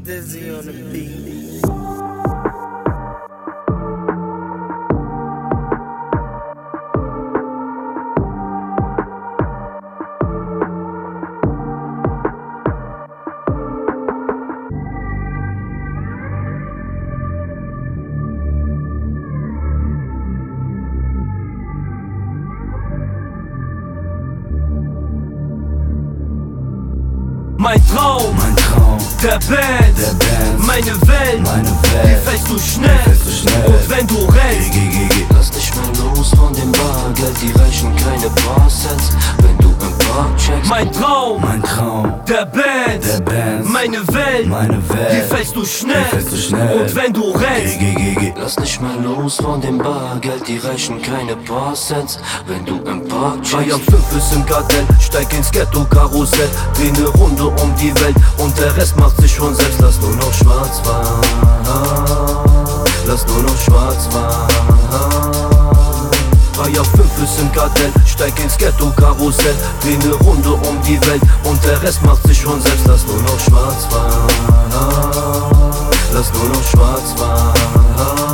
Dizzy on the beat. Mein Traum, der Band, meine Welt, die fällst du schnell, und wenn du rennst, lass dich mal los von dem Bargeld, die reichen keine paar Cents, wenn du im Park checkst. Mein Traum, der Band, meine Welt, die fällst du schnell, und wenn du rennst, lass dich mal los von dem Bargeld, die reichen keine paar Cents, wenn du im Park checkst. 3 am 5 ist im Kartell, steig ins Ghetto-Karussell, dreh ne Runde um die Welt und der Rest macht sich schon selbst. Lass nur noch schwarz fahren, lass nur noch schwarz fahren. 3 auf 5 ist im Kartell, steig ins Ghetto-Karussell, dreh ne Runde um die Welt und der Rest macht sich schon selbst. Lass nur noch schwarz fahren, lass nur noch schwarz fahren.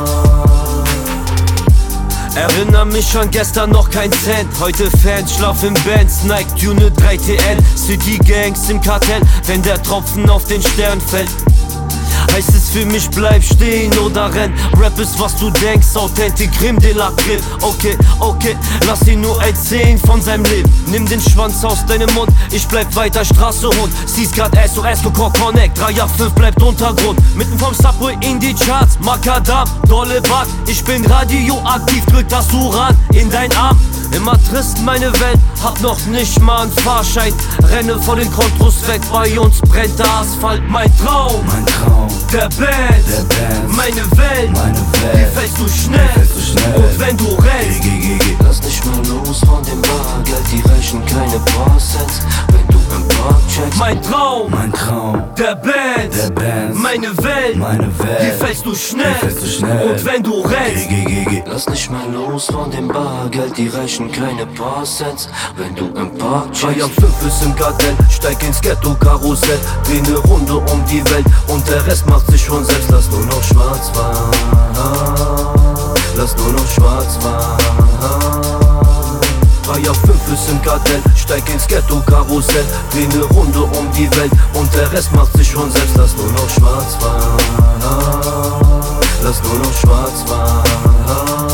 Erinner mich an gestern, noch kein Cent. Heute Fans, Schlaf im Bands, Nike, Tune 3TN, City Gangs im Kartell. Wenn der Tropfen auf den Stern fällt, heißt es für mich, bleib stehen oder renn. Rap ist, was du denkst, Authentic, Creme de la Creme. Okay, lass ihn nur erzählen von seinem Leben. Nimm den Schwanz aus deinem Mund, ich bleib weiter Straße rund. Siehst grad SOS, Coco Connect, 3 auf 5 bleibt Untergrund. Mitten vom Subway in die Charts, Makadam, dolle Bart. Ich bin radioaktiv, drück das Uran in dein Arm. Immer trist meine Welt, hab noch nicht mal einen Fahrschein. Renne vor den Kontrolls weg, bei uns brennt der Asphalt. Mein Traum, der Band, meine Welt, die fällst du schnell, und wenn du rennst, lass dich mal los von dem Bargeld, die reichen keine paar Cents, wenn du im Park checkst. Mein Traum, der Band, meine Welt, die fällst du schnell, und wenn du rennst, lass dich mal los von dem Bargeld, die reichen keine paar Cents, wenn du im Park checkst. 3 am 5 ist im Kartell, steig ins Ghetto-Karussell, dreh ne Runde um die Welt und der Rest macht sich schon selbst. Lass nur noch schwarz fahren, lass nur noch schwarz fahren. 3 auf 5 ist im Kartell, steig ins Ghetto-Karussell, dreh ne Runde um die Welt und der Rest macht sich schon selbst. Lass nur noch schwarz fahren, lass nur noch schwarz fahren.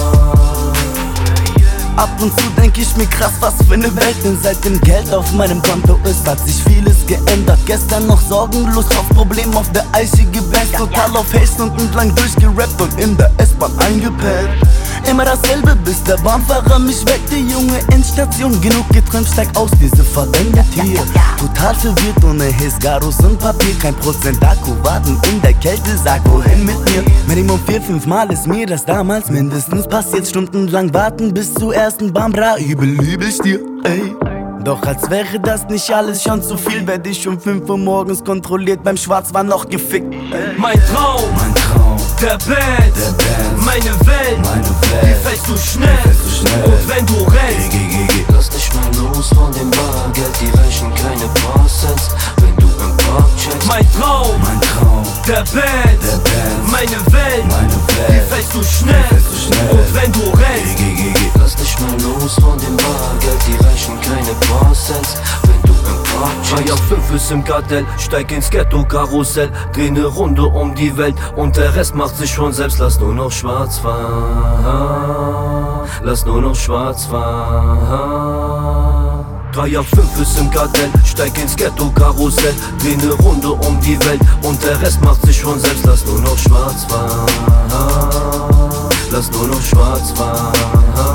Ab und zu denk ich mir krass, was für ne Welt, denn seit dem Geld auf meinem Konto ist, hat sich vieles geändert. Gestern noch sorgenlos auf Problem auf der Eiche gebasht, total auf Haze und entlang durchgerappt und in der S-Bahn eingepennt. Immer dasselbe, bis der Bahnfahrer mich weckte. Junge, Endstation, genug geträumt, steig aus, diese verwendet hier. Total verwirrt, ohne Hisgarus und Papier. Kein Prozent Akku, warten in der Kälte, sag wohin mit mir. Minimum 4-5 Mal ist mir das damals mindestens passiert. Stundenlang warten bis zur ersten Bambra, übel Stier, ey. Doch als wäre das nicht alles schon zu viel, werd ich um 5 Uhr morgens kontrolliert, beim Schwarz war noch gefickt. Mein Traum, der Band, meine Welt, die fällst du schnell, und wenn du rennst, lass dich mal los von dem Bargeld, die reichen keine paar Cents, wenn du im Park checkst. Mein Traum, der Band, meine Welt, die fällst du schnell, und wenn du rennst, lass dich mal los von dem Bargeld, die reichen keine paar Cents, wenn du im Park checkst. 3 auf 5 ist im Kartell, steig ins Ghetto-Karussell, dreh ne Runde um die Welt und der Rest macht sich schon selbst. Lass nur noch schwarz fahren, lass nur noch schwarz fahren. 3 auf 5 ist im Kartell, steig ins Ghetto-Karussell, dreh ne Runde um die Welt und der Rest macht sich schon selbst. Lass nur noch schwarz fahren, lass nur noch schwarz fahren.